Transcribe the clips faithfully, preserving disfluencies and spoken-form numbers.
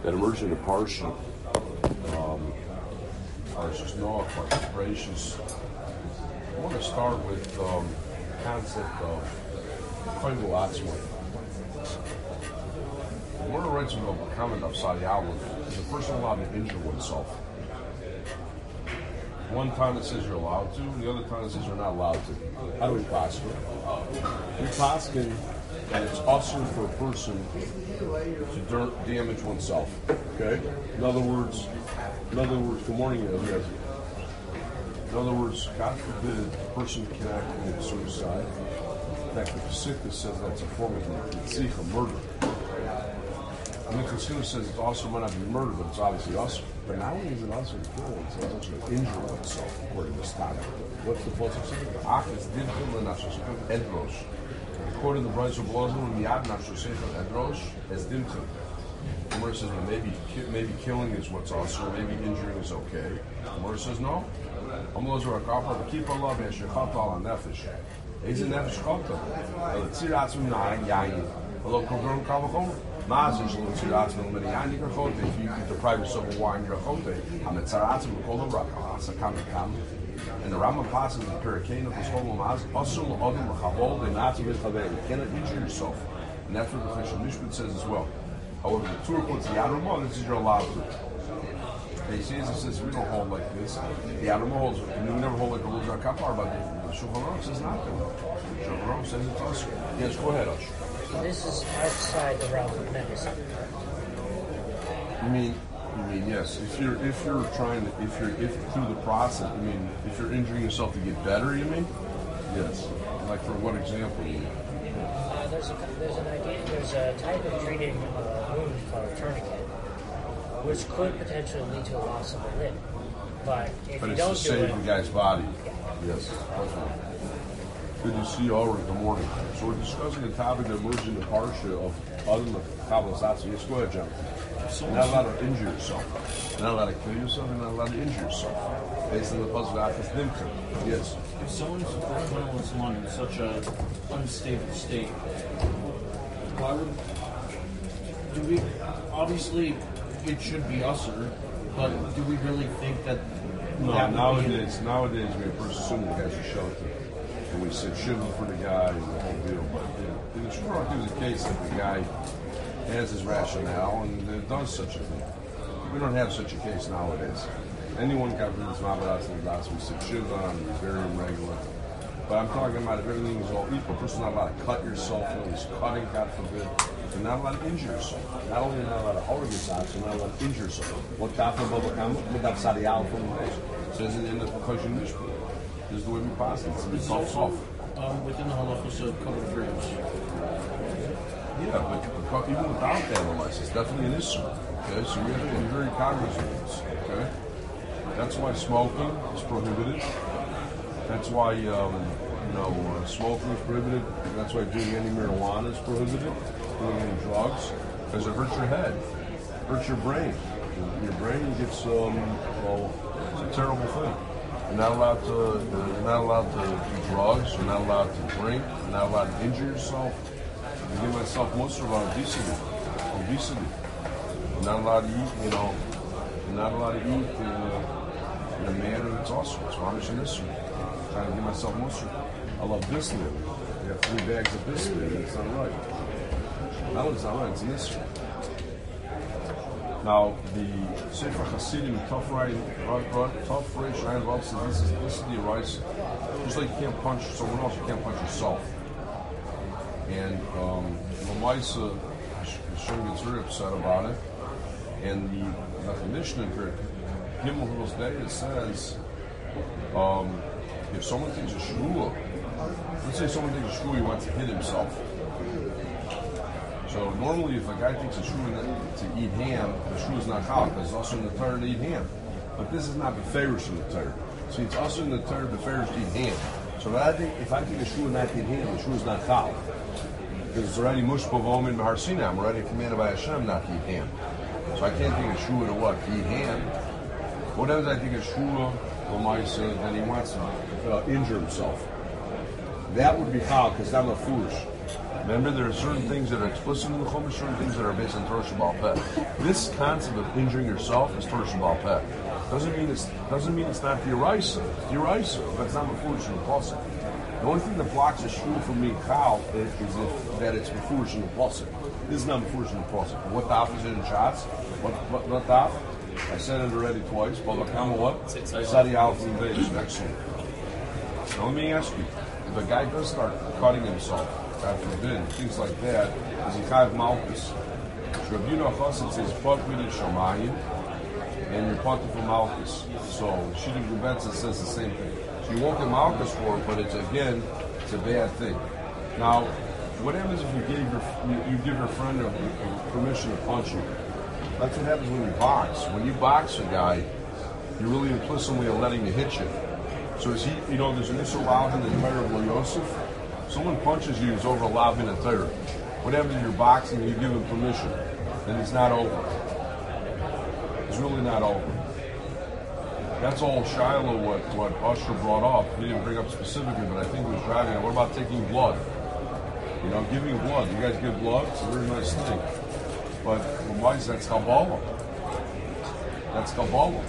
that emerged in the Parsha, um, Parshas Noach, Parshas Bereshis. I want to start with um, the concept of Chayvu Atzmai. The word writes in the comment of Sadi Aleph is a person allowed to injure oneself. One time it says you're allowed to, and the other time it says you're not allowed to. How do we paskin? We paskin that it's awesome for a person to dirt, damage oneself. Okay? In other words, in other words, good morning, yes. In other words, God forbid a person cannot commit suicide. In fact, the Pesachah says that's a form of Yitzchak, murder. And the Pesachah says it's also might not be murder, but it's obviously awesome. But now when he's an awesome kill, it says actually injure oneself, according to Stana. What's the Pesachah say? Ach is divchim lenashosechim edrosh. According to the Brayso Blazon, when miyad nashosechim edrosh is divchim. The Gemara says well, maybe maybe killing is what's awesome, maybe injuring is okay. The Gemara says no. Amlozor akafar keep Allah and shechat al nefesh. Is a nefesh chata. El tziratz min yayin. Hello, kogrom kavachom. Maz is lo tziratz min yayin yikrachote. If you can deprive yourself of wine, yikrachote. Hametzaratz min kol harakah. Sakam kam. And the Rambam passes in the Perikane of this whole Maz. Asul adam l'chavol de'natz v'chavei. You cannot injure yourself, and that's what the Cheshire Mishpat says as well. However, the Torah puts the Yad Ramah, this is you're allowed to. They say, it says, we don't hold like this. The Yad Ramah holds, we never hold like a Luzar Kapar, but the Shulchan Aruch says not to. The Shulchan Aruch says it's us. Yes, go ahead, Ush. This is outside the realm of medicine. You mean, you mean, yes. If you're, if you're trying to, if you're, if through the process, I mean, if you're injuring yourself to get better, you mean? Yes. Like for what example? You mean? Uh, there's, a, there's an idea, there's a type of treating a wound called a tourniquet, which could potentially lead to a loss of a limb. But if but you it's don't to do save it, the guy's body. Yeah. Yes. Okay. Good to see you already. Good morning. So we're discussing the topic that emerged in the parsha of Adam of Kabbalah Satsi. Yes, go ahead, John. You're not allowed to injure yourself. You're not allowed to kill yourself. You're not allowed to injure yourself. Based on the puzzle of Akas Dimka. Yes. If someone's mental is in such an unstable state, why would do we? Obviously, it should be usher, but do we really think that? No, that nowadays, be nowadays we first assume the guy's a shelter, and we said shiva for the guy and the whole deal. But in the short run, there's a case that the guy has his rationale and uh, does such a thing. We don't have such a case nowadays. Anyone got rid of his mabaras and das, we said shiva and we bury him regular. But I'm talking about if everything is all equal, a person's not allowed to cut yourself, you know, he's cutting, God forbid. You're not allowed to injure yourself. Not only are you not allowed to harm yourself, you're not allowed to injure yourself. What Dafna Baba Kama, what Daf Sadial from the nation says in the end of the Cheshire Mishpat. This is the way we pass it. It's all soft. Um, within the halachos of covered graves. Yeah, but, but even without that advice, it's definitely an issue. Okay, so we have to be very cognizant of this. Okay, that's why smoking is prohibited. That's why um, you know uh, smoking is prohibited. That's why doing any marijuana is prohibited. Doing any drugs, because it hurts your head, hurts your brain. Your brain gets um, well, it's a terrible thing. You're not allowed to. You're not allowed to do drugs. You're not allowed to drink. You're not allowed to injure yourself. I give myself most of about obesity. Obesity. You're not allowed to eat. You know. You're not allowed to eat in, uh, in a manner that's awesome. It's Ramesh and this. Trying to give myself most of it. I love biscuit. You have three bags of biscuit. That's not right. Not only it's not right. It's an issue. Now, the Sefer Hasidim, Tov Reish Ayin Vav says this is this is the advice. Just like you can't punch someone else, you can't punch yourself. And um, Lamaisa, Hashem gets very upset about it. And the definition in Gimel Hil's Day it says, um, if someone takes a shvuah, let's say someone takes a shvuah, he wants to hit himself. So normally, if a guy takes a shvuah to eat ham, the shvuah is not chal because it's also in the Torah to eat ham. But this is not the favorites in the Torah. See, it's also in the Torah the favorites to eat ham. So if I think if I take a shvuah not to eat ham, the shvuah is not chal because it's already mushpa v'omin b'har Sinai. I'm already commanded by Hashem not to eat ham. So I can't take a shvuah to what? To eat ham. What happens if I take a shvuah l'maisa then he wants to uh, injure himself? That would be chal because I'm a foolish. Remember, there are certain things that are explicit in the Chumash, certain things that are based on Torah Shabbal Peh. This concept of injuring yourself is Torah Shabbal Peh. Doesn't mean it's doesn't mean it's not the Eraisa. It's the Eraisa, but it's not Mefurish in the Pasuk. The only thing that blocks a shul from being Chal is, is if, that it's Mefurish in the Pasuk. This is not Mefurish in the Pasuk. What daf is it in Shots? What what what daf? I said it already twice. Balakama what? Sadi Alf and Beis. Excellent. Now let me ask you: if a guy does start cutting himself, God forbid, things like that, is he Chayav Malchus? Rabbi Yonah Chassid says, "Pot midin shamayim," and you're potter for Malchus. So Shittim Gubetza says the same thing. So you won't get Malchus for it, but it's again, it's a bad thing. Now, what happens if you give your you, you give your friend a, a permission to punch you? That's what happens when you box. When you box a guy, you're really implicitly letting him hit you. So is he, you know, there's an issue lav in the Torah of Lo Yosef. Someone punches you, it's over a lav in the Torah. What happens if you're boxing and you give him permission? Then it's not over. It's really not over. That's all Shiloh what, what Usher brought up. He didn't bring up specifically, but I think he was driving it. What about taking blood? You know, giving blood. You guys give blood? It's a very nice thing. But why is that Kabbalah? That's Kabbalah.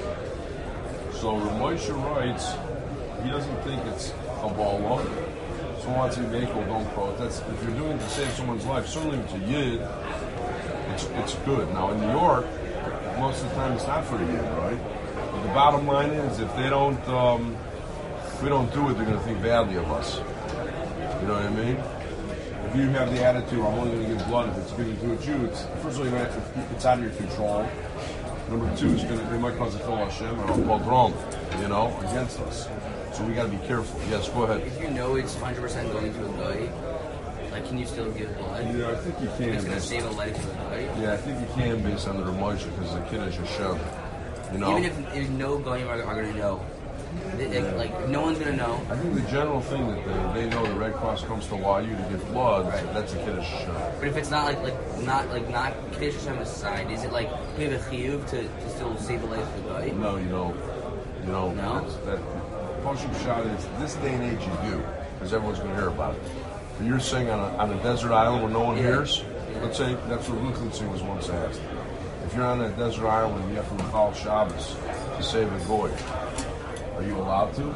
So Ramosha writes, he doesn't think it's Kabbalah. Someone wants to make or don't protest. If you're doing it to save someone's life, certainly to Yid, it's it's good. Now in New York, most of the time it's not for the Yid, right? But the bottom line is, if they don't, um, if we don't do it, they're going to think badly of us. You know what I mean? If you have the attitude, I'm only going to give blood if it's going to do it you, it's, first of all, you're gonna, it's out of your control. Number two, it's going to, it might cause a Chil Hashem or a pogrom, you know, against us. So we got to be careful. Yes, go ahead. If you know it's one hundred percent going to a guy, like, can you still give blood? Yeah, I think you can. It's going to save a life to a guy? Yeah, I think you can based on the Ramosha because the kid is Hashem. You know? Even if, if no goyim are, are going to know. They, they, like, no one's going to know. I think the general thing that they, they know the Red Cross comes to Y U to give blood, Right. so that's a Kiddush Hashem. But if it's not like like not like not Kiddush Hashem aside, is it like we have a chiyuv to, to still save the life of the guy? No, you don't. You know, No? that's, that Poshuk shot is this day and age you do, because everyone's going to hear about it. But you're saying on a, on a desert island where no one Yeah. hears, Yeah. let's say that's what Lichtenstein was once asked. If you're on a desert island and you have to recall Shabbos to save a goy, are you allowed to?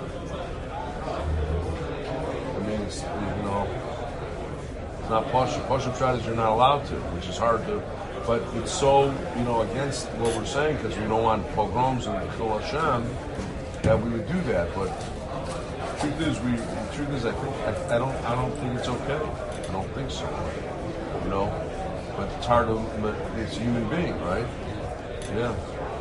I mean, it's, you know, it's not Poshuk. Poshuk shot is you're not allowed to, which is hard to. But it's so, you know, against what we're saying because we don't want pogroms and Chil Hashem that we would do that. But the truth is, we. The truth is, I think I, I don't. I don't think it's okay. I don't think so. You know, but it's hard to. But it's a human being, right? Yeah.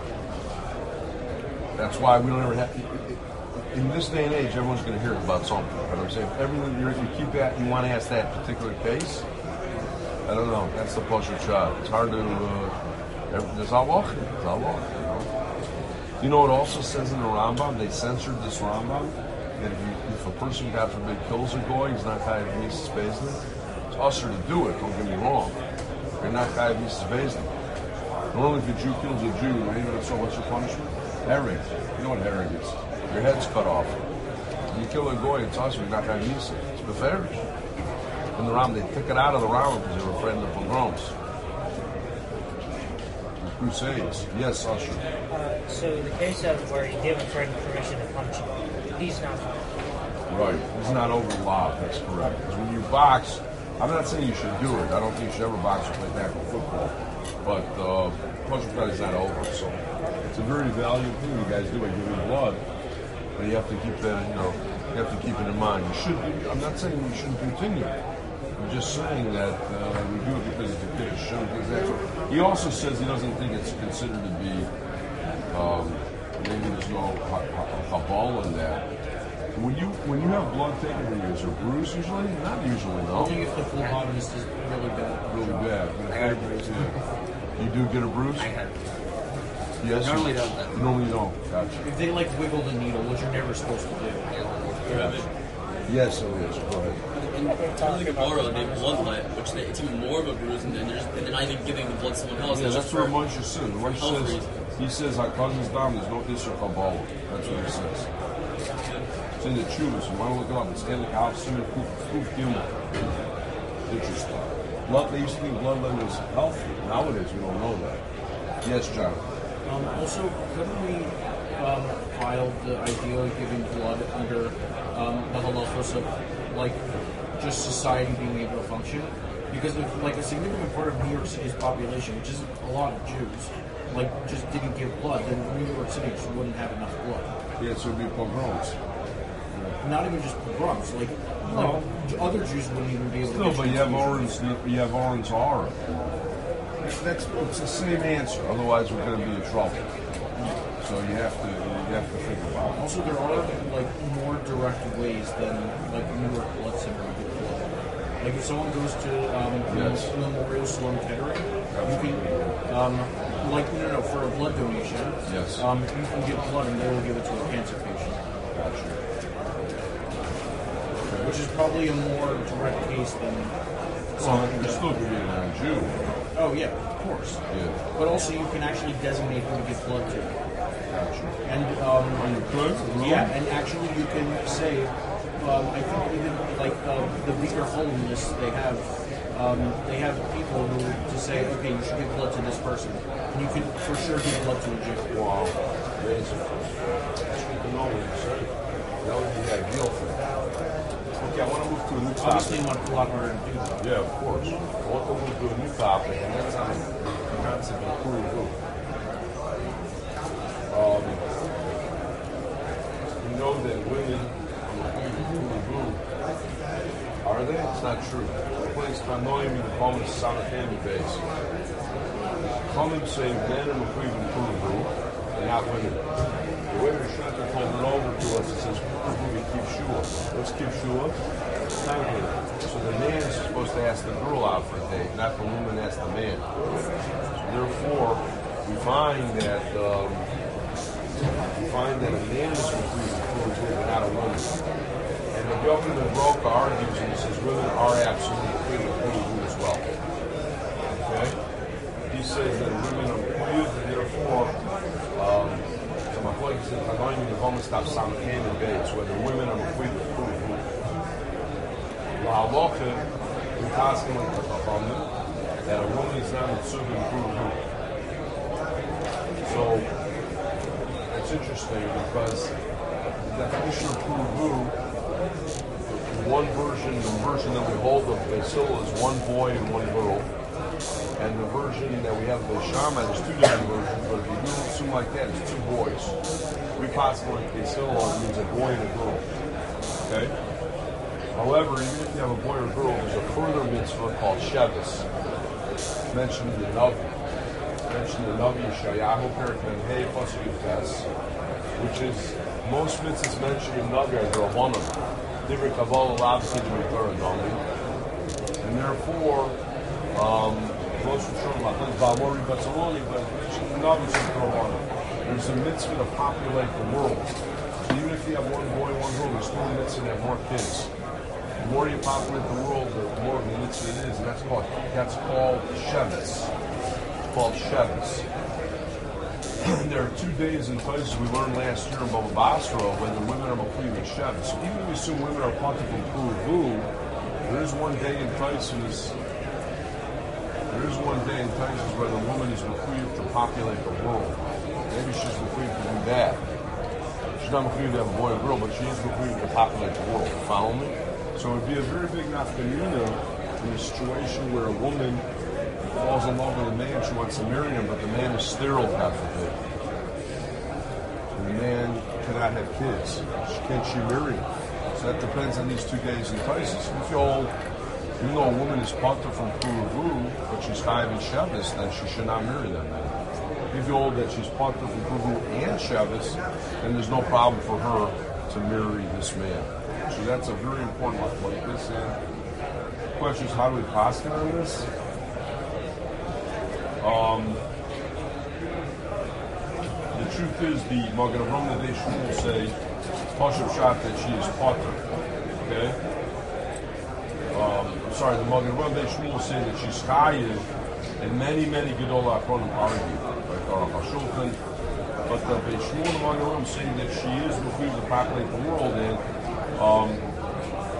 That's why we don't ever have. In this day and age, everyone's going to hear about something. You know what I'm saying? Everyone, you're, you keep that. You want to ask that particular case. I don't know. That's the Poshut shot. It's hard to. Uh, there's Allah. There's Allah. You know. You know what also says in the Rambam? They censored this Rambam that if, you, if a person, God forbid, kills a goy, he's not chayav mises bezdin. It's usher to do it. Don't get me wrong. You're not chayav mises bezdin. Normally, if a Jew kills a Jew, you know, so what's your punishment? Herring. You know what herring is? Your head's cut off. You kill a goy, it's usher. You're not chayav mises. It's beferish. In the Ram, they took it out of the Ram because they were afraid of the pogroms. The Crusades. Yes, Usher. Uh, so the case of where you give a friend permission to punch you, he's not. Right. It's not over the law. That's correct. Because when you box, I'm not saying you should do it. I don't think you should ever box or play tackle football. But uh, punching fight is not over. So it's a very valuable thing you guys do by giving blood. But you have to keep that, you know, you have to keep it in mind. You should. I'm not saying you shouldn't continue. I'm just saying that uh, we do it because it's a kid show. Exactly. He also says he doesn't think it's considered to be. Um, maybe there's no habal in that. When you when you have blood taken from you, is there a bruise usually? Not usually, no. I think if the phlebotomist is really bad. Really bad. I got a bruise. Yeah. You do get a bruise? I had. Yes. you- Normally don't, though. Normally you don't. Gotcha. If they like wiggle the needle, which you're never supposed to do. Gotcha. Yes, it is. Go ahead. In terms of the Gemara, they bloodlet, which they, it's even more of a bruise, and then they're, just, and they're not even giving the blood to someone else. Yeah, It's that's just what for- Moshe said. Moshe health says, reasons. he says, our cousin's down, there's no Isra Kabbalah. That's what he says. It's in the Chuvas. You want to look it up. It's Elik Al Simon Kuf Kuf Gimel. Interesting. Blood, they used to think bloodline was healthy. Nowadays, we don't know that. Yes, John. Um, also, couldn't we um, file the idea of giving blood under um, the halachos of like just society being able to function? Because if like a significant part of New York City's population, which is a lot of Jews, like just didn't give blood, then New York City just wouldn't have enough blood. Yeah, so it'd be pogroms. Not even just pogroms, like, No. like other Jews wouldn't even be able Still, to. but you have Oren's, you have Oren's aura. That's it's the same answer. Otherwise, we're going to be in trouble. So you have to you have to think about it. Also, there are like more direct ways than like New York Blood Center to get blood. Like if someone goes to um, Yes. Memorial Sloan Kettering, you can um, like no, no, no, for a blood donation. Yes. Um, you can get blood and they will give it to a cancer patient, Gotcha. which is probably a more direct case than. Well, you're still going to be a non-Jew. Oh yeah, of course. Yeah. But also, you can actually designate who to give blood to, Gotcha. and um, And you could? yeah, and actually, you can say, um, I think even like uh, the bigger home list they have, um, they have people who to say, okay, you should give blood to this person, and you can for sure give blood to a Jew. Wow. Amazing. That's good to know what you say. That would be ideal for that. Okay, I want to move to a new topic. Obviously, much a lot harder to do that. Yeah, of course. I want to move to a new topic, and that's on the concept of Puru. Um, you know that women Puru are they? It's not true. Place Tanoim in the home of Sanatami base. Chachamim say men are Mekuyim Puru, and not women. The way Rishonah told it over to us, it says Puru Kivshua. What's Kivshua? Time cleaning. So the man is supposed to ask the girl out for a date, not the woman ask the man. So therefore, we find that um, we find that a man is completely Puru, but not a woman. And the Yochanan ben Broka argues and he says women are absolutely completely Puru as well. Okay? He says that women are completely, and therefore, um, so my point is that I'm going to home stop some hand base, whether women are completely Puru. La halacha, we asking like the Chachamim that a woman is not mitzvah in Puru. So it's interesting because the definition of Puru, one version, the version that we hold of Basil is one boy and one girl. And the version that we have of Shama is two different versions, but if you do assume like that, it's two boys. We possibly like Basil means a boy and a girl. Okay? However, even if you have a boy or girl, there's a further mitzvah called Shevis. It's mentioned in the Navi. It's mentioned in the Navi Yeshayahu Perik Ben Hey Pasuk Yutes, which is most mitzvahs mentioned in Navi are Drabonim. Divrei Kabbalah Lav Kiddush Torah Navi. And therefore, um, most of the Shulchan Balmori Batzaloni, but Navi is Drabonim. There's a mitzvah to populate the world. So even if you have one boy, one girl, there's still a mitzvah to have more kids. The more you populate the world, the more of a mitzvah it is, and that's called that's called Shevis. It's called Shevis. There are two days and places we learned last year in Baba Basra when the women are Makli and Shevis. So even if we assume women are Panta from Puru, there is one day in places there is one day in places where the woman is Makli to populate the world. Maybe she's Makli to do that. She's not Makli to have a boy or girl, but she is Makli to populate the world. Follow me? So it would be a very big nafkamina in a situation where a woman falls in love with a man, she wants to marry him, but the man is sterile half of it. And the man cannot have kids. Can she marry him? So that depends on these two days and places. If you hold, even though a woman is parted from Puruvu, but she's five in Shabbos, then she should not marry that man. If you hold that she's parted from Puruvu and Shabbos, then there's no problem for her to marry this man. So that's a very important one like this. And the question is, how do we paskin on this? Um, the truth is, the Magen Avraham Nadei Shmuel say, Pashup Shat, that she is potter. Okay? Um, I'm sorry, the Magen Avraham Nadei Shmuel say that she's chayiv, and many, many Gedol Achronim argue, like Aruch HaShulchan. But the Beit Shmuel and the Magen Avraham say that she is before to populate the world, and Um,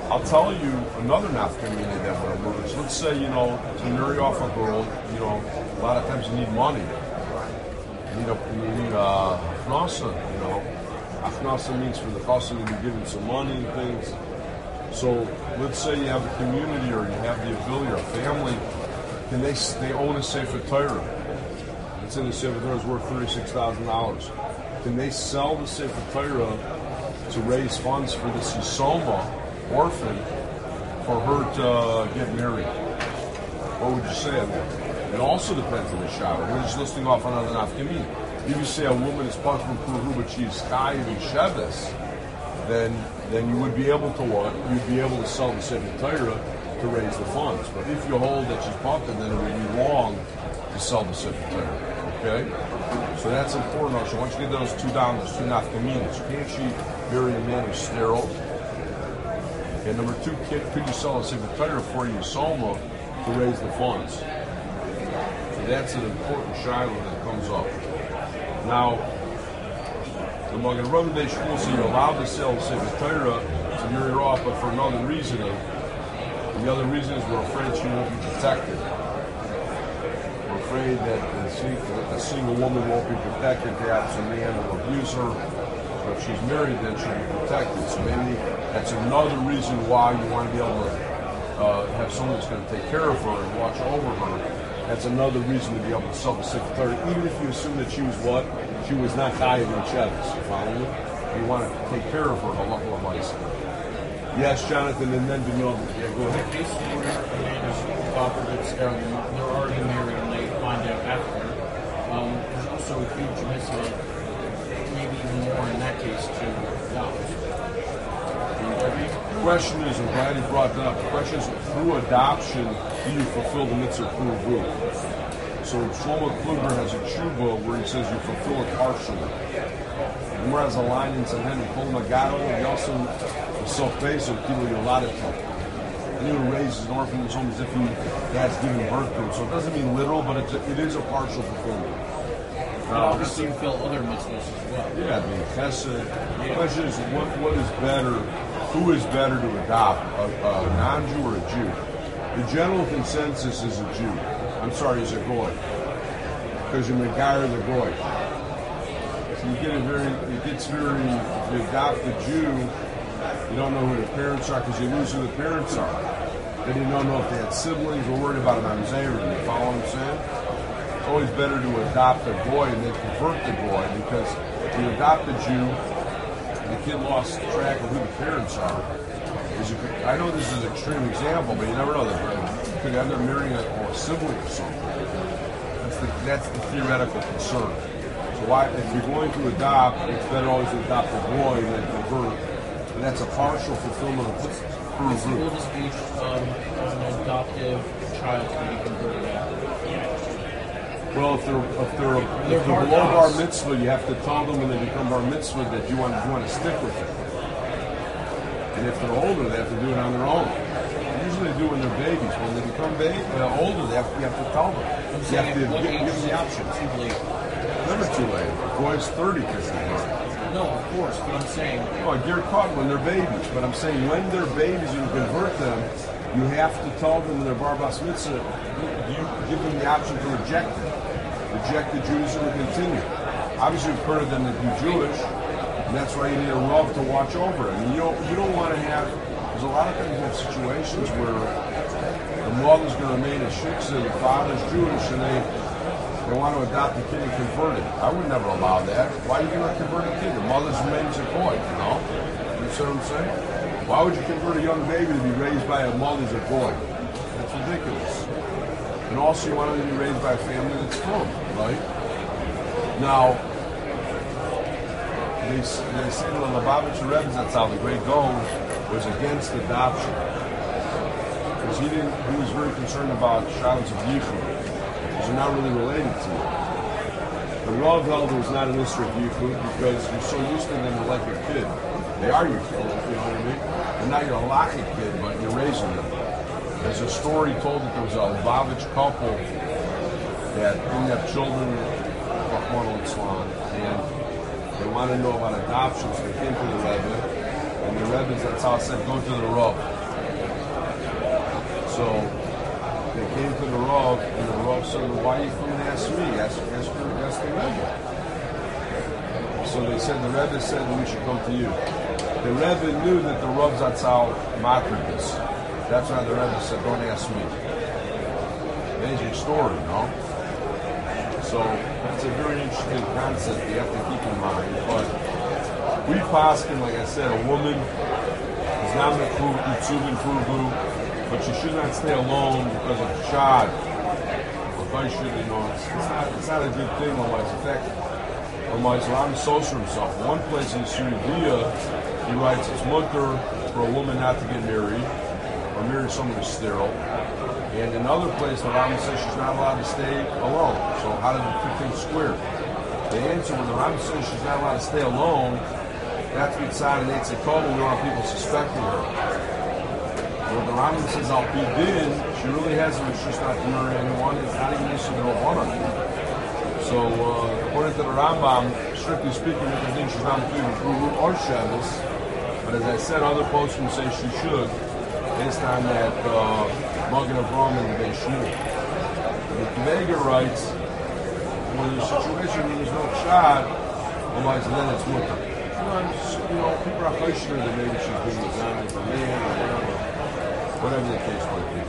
I'll tell you another nafkamina that would emerge. Let's say, you know, to marry off a girl, you know, a lot of times you need money. You need a, you need a afnasa, you know. Afnasa means for the customer to be given some money and things. So let's say you have a community or you have the ability or a family, can they they own a Sefer Torah? Let's say the Sefer Torah is worth thirty-six thousand dollars. Can they sell the Sefer Torah to raise funds for this Yisoma orphan for her to get married? What would you say on that? It also depends on the shower. We're just listing off another nafkamin. If you say a woman is possible puru, but she's chayiv and sheves, then then you would be able to what? You'd be able to sell the Sefer Torah to raise the funds. But if you hold that she's pumping, then it would be wrong to sell the Sefer Torah. Okay? So that's important also. Once you get those two down, those two nafkaminas, can't she marry a man who's sterile? And number two, could, could you sell a Sefer Torah for your soma to raise the funds? So that's an important shiloh that comes up. Now, the Magen Rabbi Day Shmuel says you're allowed to sell the Sefer Torah to marry her off, but for another reason. And the other reason is we're afraid she won't be protected. We're afraid that a single woman won't be protected. Perhaps a man will abuse her. But if she's married, then she'll be protected. So maybe that's another reason why you want to be able to uh, have someone that's going to take care of her and watch over her. That's another reason to be able to sell the Sefer Torah, even if you assume that she was what? She was not chayiv in sheves. You follow me? You want to take care of her. Allah Almighty. Yes, Jonathan, and then Benoni. Yeah, go ahead. In case where a man is adopted, it's, um, they're already married and they find out after. Um, there's also a huge mitzvah, maybe even more in that case, to adopt. The question is, I'm glad you brought that up. The question is, through adoption, do you fulfill the mitzvah puru? So Shlomo Kluger has a tshuva where he says you fulfill it partially. Gemara has a line in Sanhedrin, Kol Magado, he also self-based, people you allotted to. Anyone who raises an orphan is almost as if he has given birth to him. So it doesn't mean literal, but it's a, it is a partial fulfillment. But obviously you fulfill other mitzvahs as well. Yeah, I mean, chesed. The question is, what, what is better, who is better to adopt, a, a non-Jew or a Jew? The general consensus is a Jew. I'm sorry, is a goy. Because you megayer the goy. So you get a very, it gets very, if you adopt a Jew, you don't know who the parents are because you lose who the parents are. Then you don't know if they had siblings. We're worried about an Amzayr. You follow what I'm saying? It's always better to adopt a boy and then convert the boy, because if you adopt a Jew and the kid lost track of who the parents are, you could, I know this is an extreme example, but you never know. That you could end up marrying a, or a sibling or something. That's the, that's the theoretical concern. So why, if you're going to adopt, it's better always to adopt a boy than convert. And that's a partial fulfillment of What's the oldest age um, an adoptive child can be converted at? Well, if they're if they're, They're if they're bar below bar mitzvah. mitzvah, you have to tell them when they become bar mitzvah that you want you want to stick with it. And if they're older, they have to do it on their own. Usually they do when they're babies. When they become baby, uh, older, they have, you have to tell them. I'm You saying have to at what give, age give is them the it option. too late? Never too late. The boy's thirty because they're born. No, of course, but I'm saying Oh, you're caught when they're babies. But I'm saying when they're babies and you convert them, you have to tell them when they're bar bas mitzvah, you give them the option to reject it. Reject the Judaism and continue. Obviously, you've heard of them to be Jewish, and that's why you need a Rav to watch over it. I mean, you don't, you don't want to have, there's a lot of times you have situations where the mother's going to remain a shiksa, the father's Jewish, and they they want to adopt the kid and convert it. I would never allow that. Why are you going to convert a kid? The mother's remains a boy, you know? You see what I'm saying? Why would you convert a young baby to be raised by a mother's a boy? That's ridiculous. And also you want them to be raised by a family that's from, right? Now, they, they say that the Lubavitcher Rebbe, that's how the great Gaon was against adoption. Because he didn't, he was very concerned about shrouds of yichud. Because they're not really related to you. The Rav held was not an issue of yichud because you're so used to them they're like a kid. They are your kid, you know what I mean? And now you're a lachik kid, but you're raising them. There's a story told that there was a Lubavitch couple that didn't have children, and they wanted to know about adoption, so they came to the Rebbe, and the Rebbe, that's how it said, go to the Rav. So they came to the Rav, and the Rav said, well, why are you coming to ask me? Ask, ask, ask the Rebbe. So they said, the Rebbe said we should come to you. The Rebbe knew that the Rav Zatzal mattered this. That's why the Rebbe said, don't ask me. Amazing story, no? So it's a very interesting concept you have to keep in mind. But we paskin, like I said, a woman is not mitzubin kruvu, but she should not stay alone because of shad. Or should, you know, it's, it's not it's not a good thing otherwise. In fact, otherwise Ram Soser himself. One place in Suria, he writes it's mutter for a woman not to get married or marry someone who's sterile. And in another place, the Rambam says she's not allowed to stay alone. So how does it fit things square? The answer, when the Rambam says she's not allowed to stay alone, that's mitzad and eitzei kol, we don't want people suspecting her. When the Rambam says al pi din, she really has a she's not to marry anyone. It's not even issue to one on it. So uh, according to the Rambam, strictly speaking, we can think she's not included Kuru or Shabbos. But as I said, other posts can say she should, based on that. Uh, Magen Avraham in the Beis Shmuel. The Vega writes, when there's a situation where there's no shad, otherwise then it's mutter. Sometimes, you know, people are questioning that maybe she's being examined for man or whatever, whatever the case might be.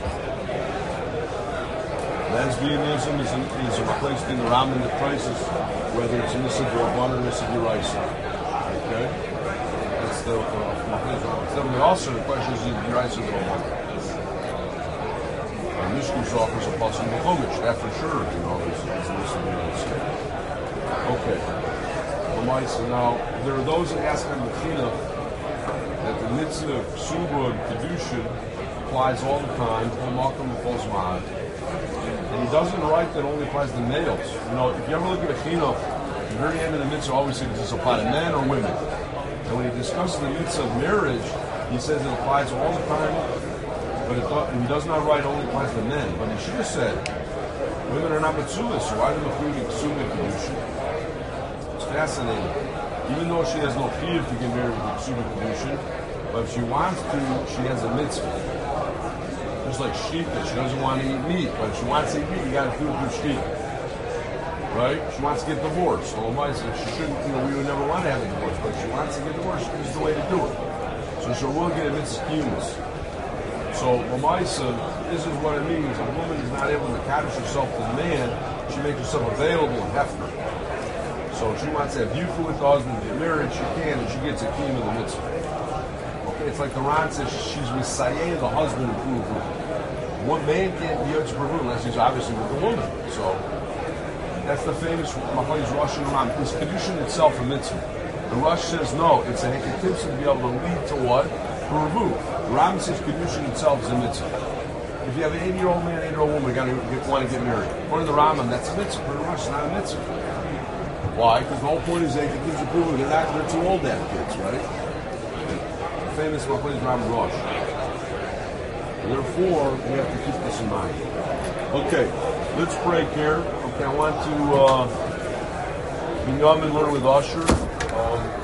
Lesbianism is, in, is replaced in the Ram and the crisis, whether it's Nissa B'Rabban or Nissa B'Raisa. Okay? That's the uh, then also the question is the B'Raisa B'Rabban. Mishku's offers a plus in the Chumash, that for sure, you know, is, is listening to this. Okay. So now, there are those that ask on the China that the mitzvah of Ksuba and Kedushin applies all the time, and he doesn't write that it only applies to males. You know, if you ever look at a China, the very end of the mitzvah always says, does this apply to men or women? And when he discusses the mitzvah of marriage, he says it applies all the time. But it do, he does not write only applies to men. But he should have said, women are not mitzulas, so why do they include Ksuba and Kedushin? It's fascinating. Even though she has no fear to get married with Ksuba and Kedushin, but if she wants to, she has a mitzvah. Just like shita, she doesn't want to eat meat, but if she wants to eat meat, you got to do it through shita. Right? She wants to get divorced. So she shouldn't, you know, we would never want to have a divorce, but if she wants to get divorced, this is the way to do it. So she will get a mitzvah. So, Lamaisa, this is what it means. A woman is not able to attach herself to the man, she makes herself available and hefker. So, if she wants to have youthful with the husband to get married, she can, and she gets a key in the mitzvah. Okay, it's like the Ran says, she's Messiah, the husband of Puru. One man can't be Yotz Puru unless he's obviously with the woman. So, that's the famous Machlokes Rosh and Ram. Is Kedushin itself a mitzvah? The Rosh says no, it's a heketivs to be able to lead to what? Puru. Ram says Kedushin itself is a mitzvah. If you have an eighty-year-old man, eighty-year-old woman, got to want to get married. According to the Rambam, that's a mitzvah. Pretty much, it's not a mitzvah. Why? Because the whole point is they can give approval. They're not. They're too old to have kids, right? The famous Machlokes Ram Rosh. Therefore, we have to keep this in mind. Okay, let's break here. Okay, I want to uh, Binyamin learn with Usher. Um,